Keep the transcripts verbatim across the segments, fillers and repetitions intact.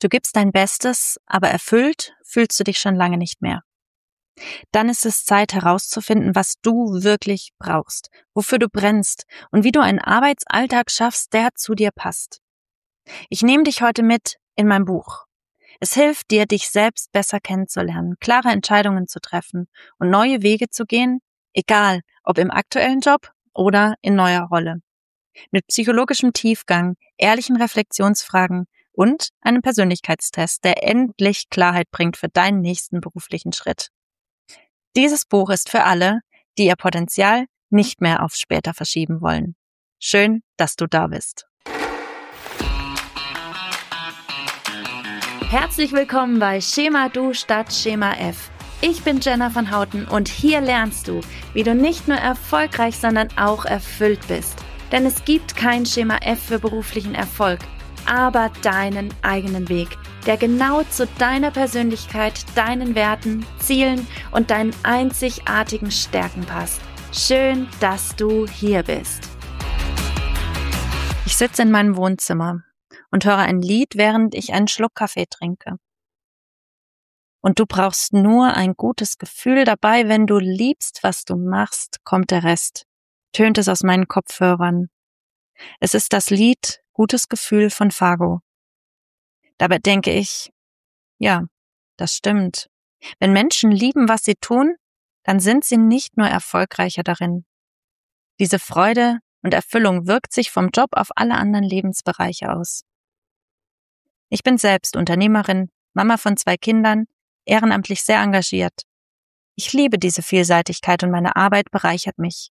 Du gibst dein Bestes, aber erfüllt fühlst du dich schon lange nicht mehr. Dann ist es Zeit herauszufinden, was du wirklich brauchst, wofür du brennst und wie du einen Arbeitsalltag schaffst, der zu dir passt. Ich nehme dich heute mit in mein Buch. Es hilft dir, dich selbst besser kennenzulernen, klare Entscheidungen zu treffen und neue Wege zu gehen, egal ob im aktuellen Job oder in neuer Rolle. Mit psychologischem Tiefgang, ehrlichen Reflexionsfragen und einem Persönlichkeitstest, der endlich Klarheit bringt für deinen nächsten beruflichen Schritt. Dieses Buch ist für alle, die ihr Potenzial nicht mehr auf später verschieben wollen. Schön, dass du da bist. Herzlich willkommen bei Schema Du statt Schema F. Ich bin Jenna von Houten und hier lernst du, wie du nicht nur erfolgreich, sondern auch erfüllt bist. Denn es gibt kein Schema F für beruflichen Erfolg, aber deinen eigenen Weg, der genau zu deiner Persönlichkeit, deinen Werten, Zielen und deinen einzigartigen Stärken passt. Schön, dass du hier bist. Ich sitze in meinem Wohnzimmer und höre ein Lied, während ich einen Schluck Kaffee trinke. Und du brauchst nur ein gutes Gefühl dabei, wenn du liebst, was du machst, kommt der Rest, tönt es aus meinen Kopfhörern. Es ist das Lied Gutes Gefühl von Fargo. Dabei denke ich, ja, das stimmt. Wenn Menschen lieben, was sie tun, dann sind sie nicht nur erfolgreicher darin. Diese Freude und Erfüllung wirkt sich vom Job auf alle anderen Lebensbereiche aus. Ich bin selbst Unternehmerin, Mama von zwei Kindern, ehrenamtlich sehr engagiert. Ich liebe diese Vielseitigkeit und meine Arbeit bereichert mich.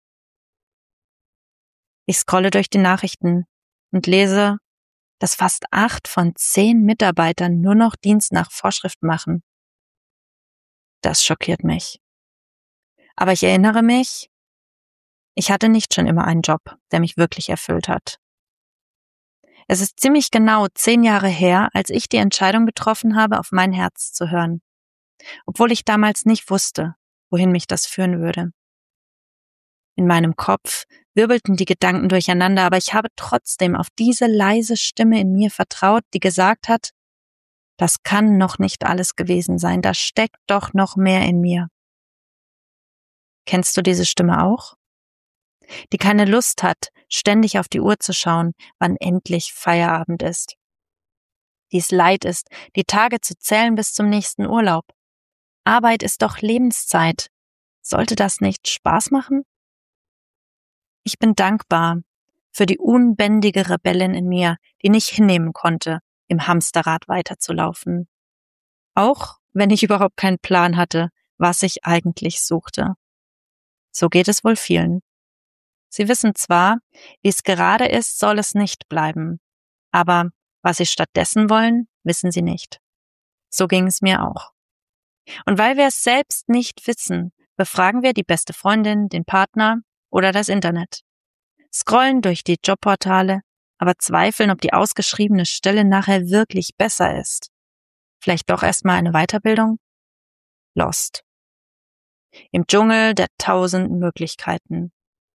Ich scrolle durch die Nachrichten und lese, dass fast acht von zehn Mitarbeitern nur noch Dienst nach Vorschrift machen. Das schockiert mich. Aber ich erinnere mich, ich hatte nicht schon immer einen Job, der mich wirklich erfüllt hat. Es ist ziemlich genau zehn Jahre her, als ich die Entscheidung getroffen habe, auf mein Herz zu hören, obwohl ich damals nicht wusste, wohin mich das führen würde. In meinem Kopf wirbelten die Gedanken durcheinander, aber ich habe trotzdem auf diese leise Stimme in mir vertraut, die gesagt hat, das kann noch nicht alles gewesen sein, da steckt doch noch mehr in mir. Kennst du diese Stimme auch? Die keine Lust hat, ständig auf die Uhr zu schauen, wann endlich Feierabend ist. Die es leid ist, die Tage zu zählen bis zum nächsten Urlaub. Arbeit ist doch Lebenszeit. Sollte das nicht Spaß machen? Ich bin dankbar für die unbändige Rebellin in mir, die nicht hinnehmen konnte, im Hamsterrad weiterzulaufen. Auch wenn ich überhaupt keinen Plan hatte, was ich eigentlich suchte. So geht es wohl vielen. Sie wissen zwar, wie es gerade ist, soll es nicht bleiben. Aber was sie stattdessen wollen, wissen sie nicht. So ging es mir auch. Und weil wir es selbst nicht wissen, befragen wir die beste Freundin, den Partner oder das Internet. Scrollen durch die Jobportale, aber zweifeln, ob die ausgeschriebene Stelle nachher wirklich besser ist. Vielleicht doch erstmal eine Weiterbildung? Lost. Im Dschungel der tausend Möglichkeiten.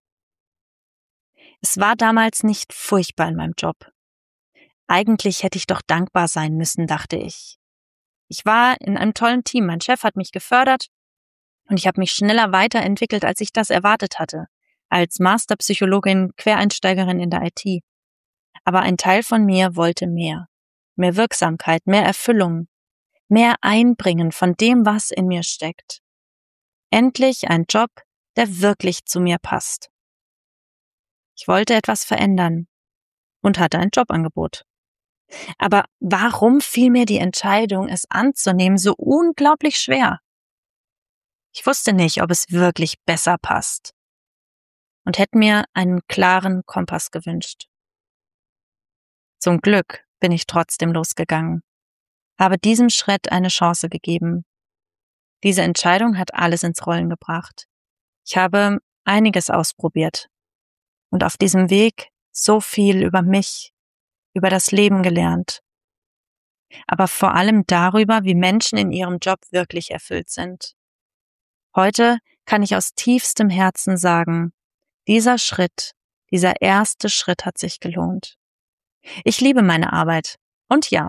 Es war damals nicht furchtbar in meinem Job. Eigentlich hätte ich doch dankbar sein müssen, dachte ich. Ich war in einem tollen Team, mein Chef hat mich gefördert und ich habe mich schneller weiterentwickelt, als ich das erwartet hatte, als Masterpsychologin, Quereinsteigerin in der I T. Aber ein Teil von mir wollte mehr. Mehr Wirksamkeit, mehr Erfüllung, mehr Einbringen von dem, was in mir steckt. Endlich ein Job, der wirklich zu mir passt. Ich wollte etwas verändern und hatte ein Jobangebot. Aber warum fiel mir die Entscheidung, es anzunehmen, so unglaublich schwer? Ich wusste nicht, ob es wirklich besser passt und hätte mir einen klaren Kompass gewünscht. Zum Glück bin ich trotzdem losgegangen, habe diesem Schritt eine Chance gegeben. Diese Entscheidung hat alles ins Rollen gebracht. Ich habe einiges ausprobiert und auf diesem Weg so viel über mich, über das Leben gelernt. Aber vor allem darüber, wie Menschen in ihrem Job wirklich erfüllt sind. Heute kann ich aus tiefstem Herzen sagen, dieser Schritt, dieser erste Schritt hat sich gelohnt. Ich liebe meine Arbeit. Und ja,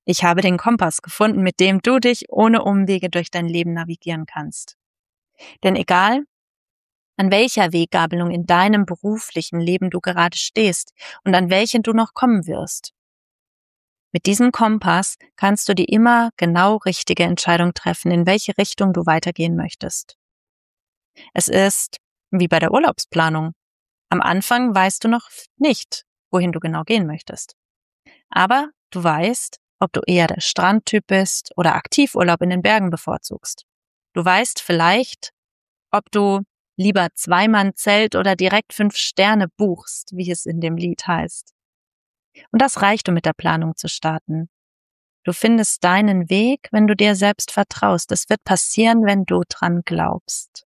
Ich habe den Kompass gefunden, mit dem du dich ohne Umwege durch dein Leben navigieren kannst. Denn egal, an welcher Weggabelung in deinem beruflichen Leben du gerade stehst und an welchen du noch kommen wirst, mit diesem Kompass kannst du die immer genau richtige Entscheidung treffen, in welche Richtung du weitergehen möchtest. Es ist wie bei der Urlaubsplanung. Am Anfang weißt du noch nicht, wohin du genau gehen möchtest. Aber du weißt, ob du eher der Strandtyp bist oder Aktivurlaub in den Bergen bevorzugst. Du weißt vielleicht, ob du lieber Zweimann-Zelt oder direkt fünf Sterne buchst, wie es in dem Lied heißt. Und das reicht, um mit der Planung zu starten. Du findest deinen Weg, wenn du dir selbst vertraust. Es wird passieren, wenn du dran glaubst.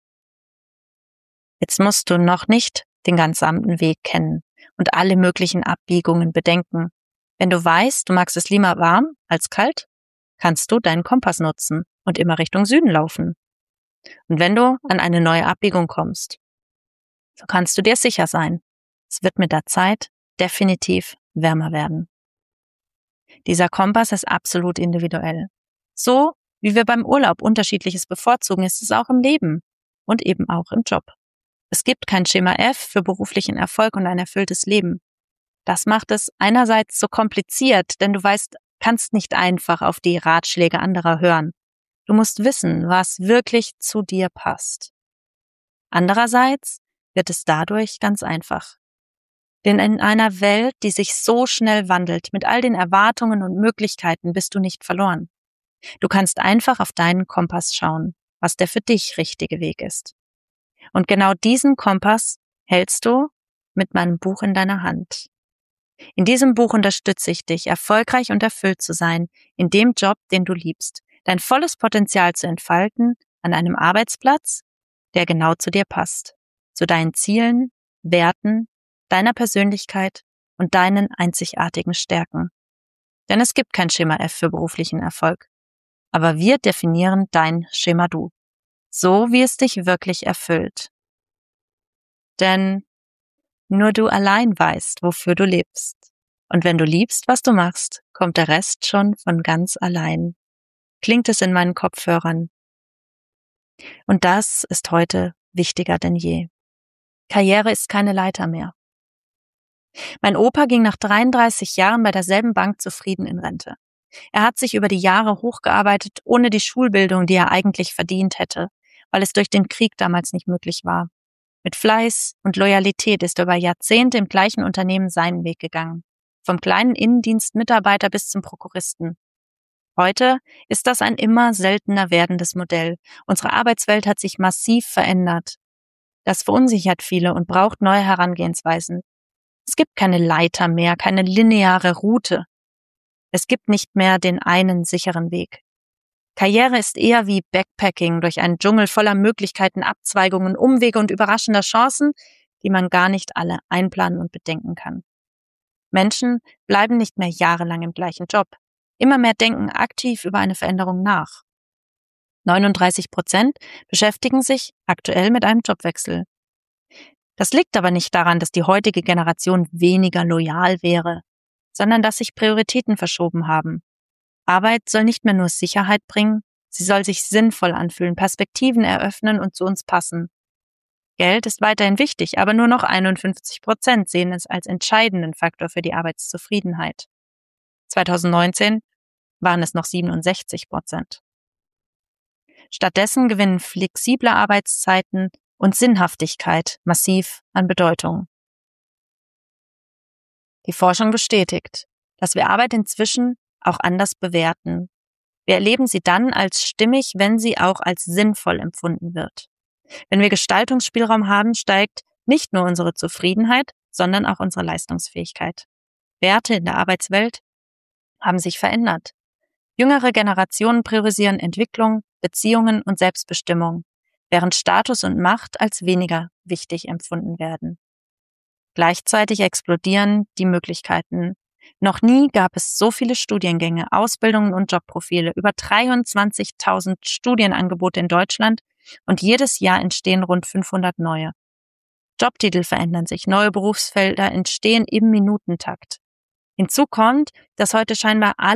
Jetzt musst du noch nicht den gesamten Weg kennen und alle möglichen Abbiegungen bedenken. Wenn du weißt, du magst es lieber warm als kalt, kannst du deinen Kompass nutzen und immer Richtung Süden laufen. Und wenn du an eine neue Abbiegung kommst, so kannst du dir sicher sein, es wird mit der Zeit definitiv wärmer werden. Dieser Kompass ist absolut individuell. So wie wir beim Urlaub Unterschiedliches bevorzugen, ist es auch im Leben und eben auch im Job. Es gibt kein Schema F für beruflichen Erfolg und ein erfülltes Leben. Das macht es einerseits so kompliziert, denn du weißt, kannst nicht einfach auf die Ratschläge anderer hören. Du musst wissen, was wirklich zu dir passt. Andererseits wird es dadurch ganz einfach. Denn in einer Welt, die sich so schnell wandelt, mit all den Erwartungen und Möglichkeiten, bist du nicht verloren. Du kannst einfach auf deinen Kompass schauen, was der für dich richtige Weg ist. Und genau diesen Kompass hältst du mit meinem Buch in deiner Hand. In diesem Buch unterstütze ich dich, erfolgreich und erfüllt zu sein, in dem Job, den du liebst, dein volles Potenzial zu entfalten an einem Arbeitsplatz, der genau zu dir passt, zu deinen Zielen, Werten, deiner Persönlichkeit und deinen einzigartigen Stärken. Denn es gibt kein Schema F für beruflichen Erfolg. Aber wir definieren dein Schema Du, so wie es dich wirklich erfüllt. Denn nur du allein weißt, wofür du lebst. Und wenn du liebst, was du machst, kommt der Rest schon von ganz allein. Klingt es in meinen Kopfhörern. Und das ist heute wichtiger denn je. Karriere ist keine Leiter mehr. Mein Opa ging nach dreiunddreißig Jahren bei derselben Bank zufrieden in Rente. Er hat sich über die Jahre hochgearbeitet, ohne die Schulbildung, die er eigentlich verdient hätte, weil es durch den Krieg damals nicht möglich war. Mit Fleiß und Loyalität ist er über Jahrzehnte im gleichen Unternehmen seinen Weg gegangen. Vom kleinen Innendienstmitarbeiter bis zum Prokuristen. Heute ist das ein immer seltener werdendes Modell. Unsere Arbeitswelt hat sich massiv verändert. Das verunsichert viele und braucht neue Herangehensweisen. Es gibt keine Leiter mehr, keine lineare Route. Es gibt nicht mehr den einen sicheren Weg. Karriere ist eher wie Backpacking durch einen Dschungel voller Möglichkeiten, Abzweigungen, Umwege und überraschender Chancen, die man gar nicht alle einplanen und bedenken kann. Menschen bleiben nicht mehr jahrelang im gleichen Job. Immer mehr denken aktiv über eine Veränderung nach. neununddreißig Prozent beschäftigen sich aktuell mit einem Jobwechsel. Das liegt aber nicht daran, dass die heutige Generation weniger loyal wäre, sondern dass sich Prioritäten verschoben haben. Arbeit soll nicht mehr nur Sicherheit bringen, sie soll sich sinnvoll anfühlen, Perspektiven eröffnen und zu uns passen. Geld ist weiterhin wichtig, aber nur noch einundfünfzig Prozent sehen es als entscheidenden Faktor für die Arbeitszufriedenheit. zweitausendneunzehn waren es noch siebenundsechzig Prozent. Stattdessen gewinnen flexible Arbeitszeiten und Sinnhaftigkeit massiv an Bedeutung. Die Forschung bestätigt, dass wir Arbeit inzwischen auch anders bewerten. Wir erleben sie dann als stimmig, wenn sie auch als sinnvoll empfunden wird. Wenn wir Gestaltungsspielraum haben, steigt nicht nur unsere Zufriedenheit, sondern auch unsere Leistungsfähigkeit. Werte in der Arbeitswelt haben sich verändert. Jüngere Generationen priorisieren Entwicklung, Beziehungen und Selbstbestimmung, während Status und Macht als weniger wichtig empfunden werden. Gleichzeitig explodieren die Möglichkeiten. Noch nie gab es so viele Studiengänge, Ausbildungen und Jobprofile, über dreiundzwanzigtausend Studienangebote in Deutschland und jedes Jahr entstehen rund fünfhundert neue. Jobtitel verändern sich, neue Berufsfelder entstehen im Minutentakt. Hinzu kommt, dass heute scheinbar alle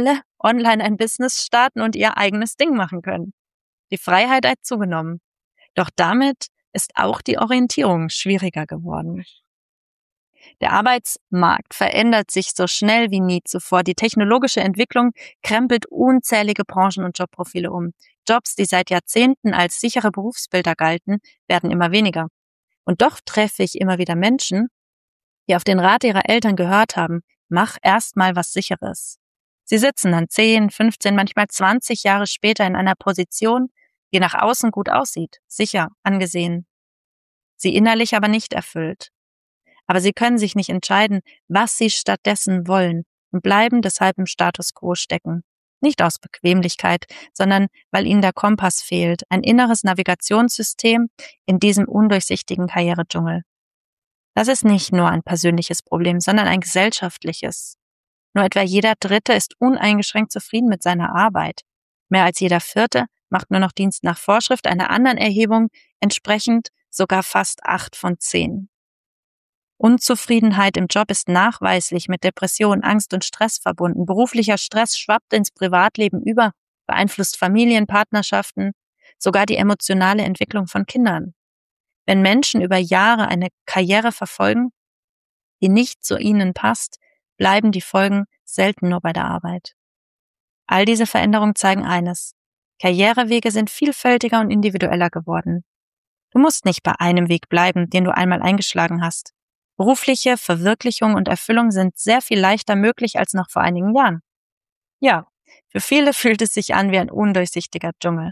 online ein Business starten und ihr eigenes Ding machen können. Die Freiheit hat zugenommen. Doch damit ist auch die Orientierung schwieriger geworden. Der Arbeitsmarkt verändert sich so schnell wie nie zuvor. Die technologische Entwicklung krempelt unzählige Branchen und Jobprofile um. Jobs, die seit Jahrzehnten als sichere Berufsbilder galten, werden immer weniger. Und doch treffe ich immer wieder Menschen, die auf den Rat ihrer Eltern gehört haben, mach erst mal was Sicheres. Sie sitzen dann zehn, fünfzehn, manchmal zwanzig Jahre später in einer Position, die nach außen gut aussieht, sicher, angesehen. Sie innerlich aber nicht erfüllt. Aber sie können sich nicht entscheiden, was sie stattdessen wollen und bleiben deshalb im Status quo stecken. Nicht aus Bequemlichkeit, sondern weil ihnen der Kompass fehlt, ein inneres Navigationssystem in diesem undurchsichtigen Karrieredschungel. Das ist nicht nur ein persönliches Problem, sondern ein gesellschaftliches. Nur etwa jeder Dritte ist uneingeschränkt zufrieden mit seiner Arbeit. Mehr als jeder Vierte macht nur noch Dienst nach Vorschrift, einer anderen Erhebung entsprechend sogar fast acht von zehn. Unzufriedenheit im Job ist nachweislich mit Depression, Angst und Stress verbunden. Beruflicher Stress schwappt ins Privatleben über, beeinflusst Familien, Partnerschaften, sogar die emotionale Entwicklung von Kindern. Wenn Menschen über Jahre eine Karriere verfolgen, die nicht zu ihnen passt, bleiben die Folgen selten nur bei der Arbeit. All diese Veränderungen zeigen eines: Karrierewege sind vielfältiger und individueller geworden. Du musst nicht bei einem Weg bleiben, den du einmal eingeschlagen hast. Berufliche Verwirklichung und Erfüllung sind sehr viel leichter möglich als noch vor einigen Jahren. Ja, für viele fühlt es sich an wie ein undurchsichtiger Dschungel.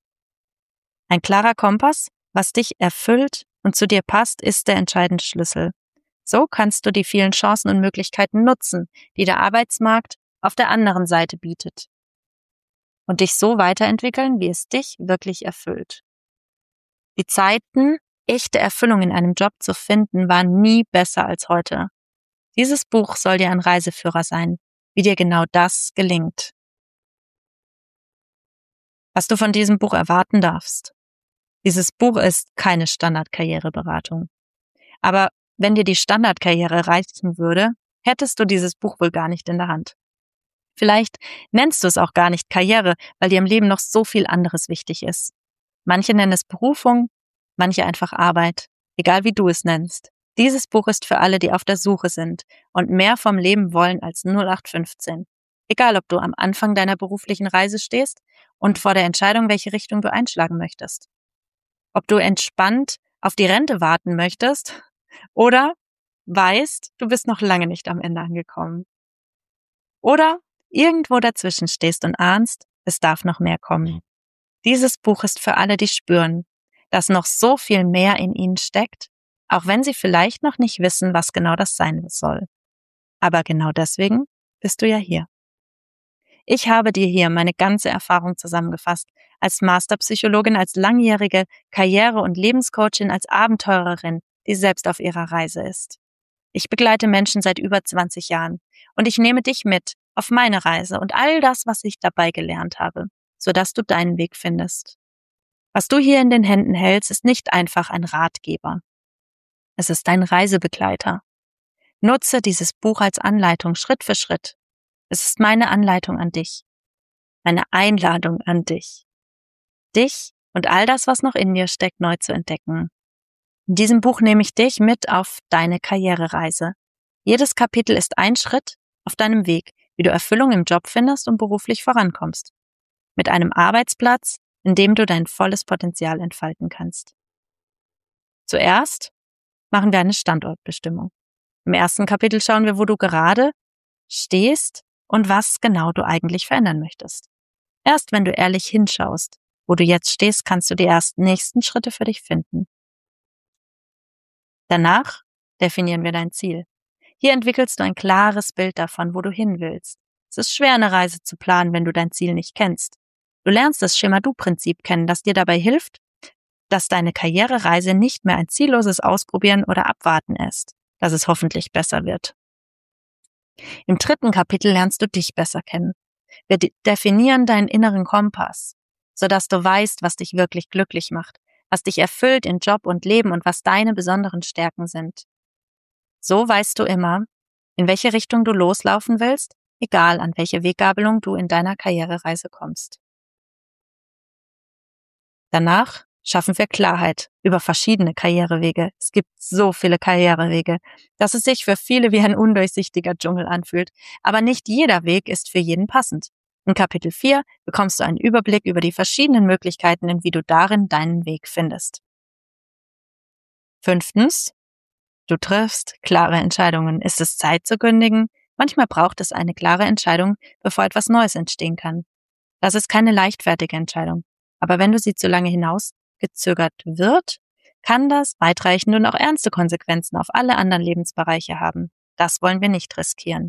Ein klarer Kompass, was dich erfüllt und zu dir passt, ist der entscheidende Schlüssel. So kannst du die vielen Chancen und Möglichkeiten nutzen, die der Arbeitsmarkt auf der anderen Seite bietet. Und dich so weiterentwickeln, wie es dich wirklich erfüllt. Die Zeiten, echte Erfüllung in einem Job zu finden, waren nie besser als heute. Dieses Buch soll dir ein Reiseführer sein, wie dir genau das gelingt. Was du von diesem Buch erwarten darfst. Dieses Buch ist keine Standardkarriereberatung. Aber wenn dir die Standardkarriere reichen würde, hättest du dieses Buch wohl gar nicht in der Hand. Vielleicht nennst du es auch gar nicht Karriere, weil dir im Leben noch so viel anderes wichtig ist. Manche nennen es Berufung, manche einfach Arbeit, egal wie du es nennst. Dieses Buch ist für alle, die auf der Suche sind und mehr vom Leben wollen als null acht fünfzehn. Egal, ob du am Anfang deiner beruflichen Reise stehst und vor der Entscheidung, welche Richtung du einschlagen möchtest. Ob du entspannt auf die Rente warten möchtest oder weißt, du bist noch lange nicht am Ende angekommen. Oder irgendwo dazwischen stehst und ahnst, es darf noch mehr kommen. Dieses Buch ist für alle, die spüren, dass noch so viel mehr in ihnen steckt, auch wenn sie vielleicht noch nicht wissen, was genau das sein soll. Aber genau deswegen bist du ja hier. Ich habe dir hier meine ganze Erfahrung zusammengefasst, als Masterpsychologin, als langjährige Karriere- und Lebenscoachin, als Abenteurerin, die selbst auf ihrer Reise ist. Ich begleite Menschen seit über zwanzig Jahren und ich nehme dich mit auf meine Reise und all das, was ich dabei gelernt habe, sodass du deinen Weg findest. Was du hier in den Händen hältst, ist nicht einfach ein Ratgeber. Es ist dein Reisebegleiter. Nutze dieses Buch als Anleitung Schritt für Schritt. Es ist meine Anleitung an dich. Meine Einladung an dich. Dich und all das, was noch in dir steckt, neu zu entdecken. In diesem Buch nehme ich dich mit auf deine Karrierereise. Jedes Kapitel ist ein Schritt auf deinem Weg, wie du Erfüllung im Job findest und beruflich vorankommst. Mit einem Arbeitsplatz, in dem du dein volles Potenzial entfalten kannst. Zuerst machen wir eine Standortbestimmung. Im ersten Kapitel schauen wir, wo du gerade stehst und was genau du eigentlich verändern möchtest. Erst wenn du ehrlich hinschaust, wo du jetzt stehst, kannst du die ersten nächsten Schritte für dich finden. Danach definieren wir dein Ziel. Hier entwickelst du ein klares Bild davon, wo du hin willst. Es ist schwer, eine Reise zu planen, wenn du dein Ziel nicht kennst. Du lernst das Schema-Du-Prinzip kennen, das dir dabei hilft, dass deine Karrierereise nicht mehr ein zielloses Ausprobieren oder Abwarten ist, dass es hoffentlich besser wird. Im dritten Kapitel lernst du dich besser kennen. Wir de- definieren deinen inneren Kompass, sodass du weißt, was dich wirklich glücklich macht, was dich erfüllt in Job und Leben und was deine besonderen Stärken sind. So weißt du immer, in welche Richtung du loslaufen willst egal an welche Weggabelung du in deiner Karrierereise kommst. Danach schaffen wir Klarheit über verschiedene Karrierewege. Es gibt so viele Karrierewege, dass es sich für viele wie ein undurchsichtiger Dschungel anfühlt. Aber nicht jeder Weg ist für jeden passend. In Kapitel vier bekommst du einen Überblick über die verschiedenen Möglichkeiten, in wie du darin deinen Weg findest. Fünftens, du triffst klare Entscheidungen. Ist es Zeit zu kündigen? Manchmal braucht es eine klare Entscheidung, bevor etwas Neues entstehen kann. Das ist keine leichtfertige Entscheidung. Aber wenn du sie zu lange hinausgezögert wird, kann das weitreichende und auch ernste Konsequenzen auf alle anderen Lebensbereiche haben. Das wollen wir nicht riskieren.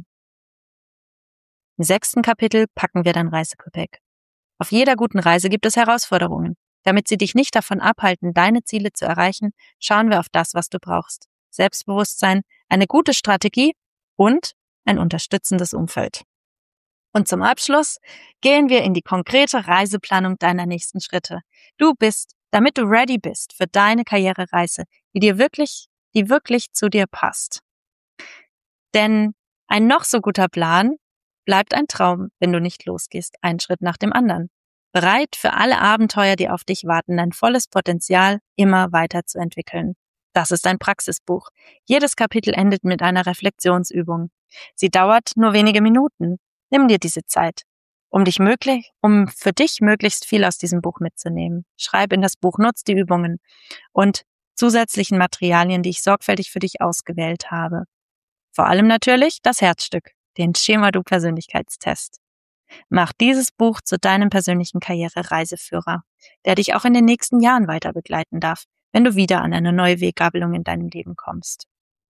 Im sechsten Kapitel packen wir dein Reisegepäck. Auf jeder guten Reise gibt es Herausforderungen. Damit sie dich nicht davon abhalten, deine Ziele zu erreichen, schauen wir auf das, was du brauchst. Selbstbewusstsein, eine gute Strategie und ein unterstützendes Umfeld. Und zum Abschluss gehen wir in die konkrete Reiseplanung deiner nächsten Schritte. Du bist, damit du ready bist für deine Karrierereise, die dir wirklich, die wirklich zu dir passt. Denn ein noch so guter Plan bleibt ein Traum, wenn du nicht losgehst, einen Schritt nach dem anderen. Bereit für alle Abenteuer, die auf dich warten, dein volles Potenzial immer weiter zu entwickeln. Das ist ein Praxisbuch. Jedes Kapitel endet mit einer Reflexionsübung. Sie dauert nur wenige Minuten. Nimm dir diese Zeit, um dich möglich, um für dich möglichst viel aus diesem Buch mitzunehmen. Schreib in das Buch, nutz die Übungen und zusätzlichen Materialien, die ich sorgfältig für dich ausgewählt habe. Vor allem natürlich das Herzstück, den Schema-Du-Persönlichkeitstest. Mach dieses Buch zu deinem persönlichen Karriere-Reiseführer, der dich auch in den nächsten Jahren weiter begleiten darf, wenn du wieder an eine neue Weggabelung in deinem Leben kommst.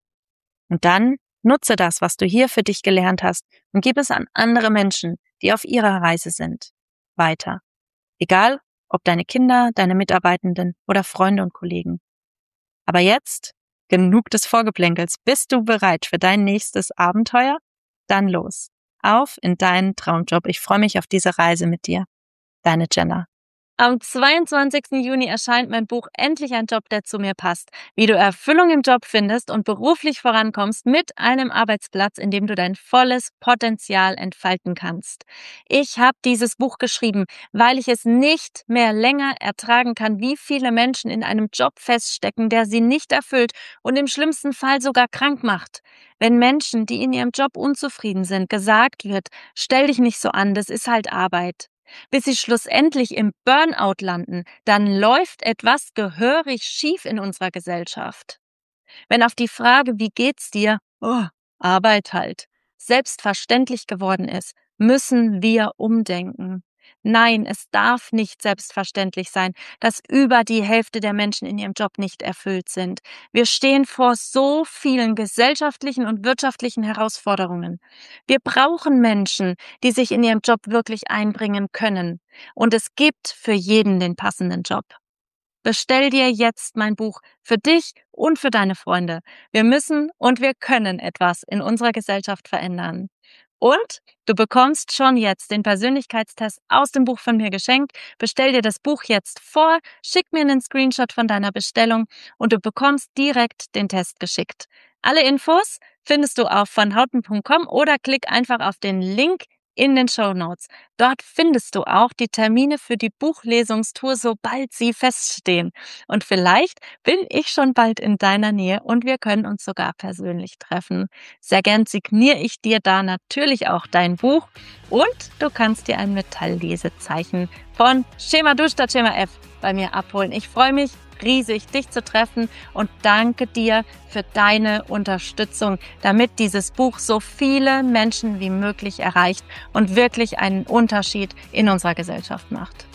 Und dann nutze das, was du hier für dich gelernt hast, und gib es an andere Menschen, die auf ihrer Reise sind, weiter. Egal, ob deine Kinder, deine Mitarbeitenden oder Freunde und Kollegen. Aber jetzt, genug des Vorgeplänkels. Bist du bereit für dein nächstes Abenteuer? Dann los. Auf in deinen Traumjob. Ich freue mich auf diese Reise mit dir. Deine Jenna. Am zweiundzwanzigsten Juni erscheint mein Buch Endlich ein Job, der zu mir passt. Wie du Erfüllung im Job findest und beruflich vorankommst mit einem Arbeitsplatz, in dem du dein volles Potenzial entfalten kannst. Ich habe dieses Buch geschrieben, weil ich es nicht mehr länger ertragen kann, wie viele Menschen in einem Job feststecken, der sie nicht erfüllt und im schlimmsten Fall sogar krank macht. Wenn Menschen, die in ihrem Job unzufrieden sind, gesagt wird, stell dich nicht so an, das ist halt Arbeit. Bis sie schlussendlich im Burnout landen, dann läuft etwas gehörig schief in unserer Gesellschaft. Wenn auf die Frage, wie geht's dir, oh, Arbeit halt, selbstverständlich geworden ist, müssen wir umdenken. Nein, es darf nicht selbstverständlich sein, dass über die Hälfte der Menschen in ihrem Job nicht erfüllt sind. Wir stehen vor so vielen gesellschaftlichen und wirtschaftlichen Herausforderungen. Wir brauchen Menschen, die sich in ihrem Job wirklich einbringen können. Und es gibt für jeden den passenden Job. Bestell dir jetzt mein Buch für dich und für deine Freunde. Wir müssen und wir können etwas in unserer Gesellschaft verändern. Und du bekommst schon jetzt den Persönlichkeitstest aus dem Buch von mir geschenkt. Bestell dir das Buch jetzt vor, schick mir einen Screenshot von deiner Bestellung und du bekommst direkt den Test geschickt. Alle Infos findest du auf vonhouten punkt com oder klick einfach auf den Link in den Shownotes. Dort findest du auch die Termine für die Buchlesungstour, sobald sie feststehen. Und vielleicht bin ich schon bald in deiner Nähe und wir können uns sogar persönlich treffen. Sehr gern signiere ich dir da natürlich auch dein Buch und du kannst dir ein Metalllesezeichen von Schema Du statt Schema F bei mir abholen. Ich freue mich riesig, dich zu treffen und danke dir für deine Unterstützung, damit dieses Buch so viele Menschen wie möglich erreicht und wirklich einen Unterschied in unserer Gesellschaft macht.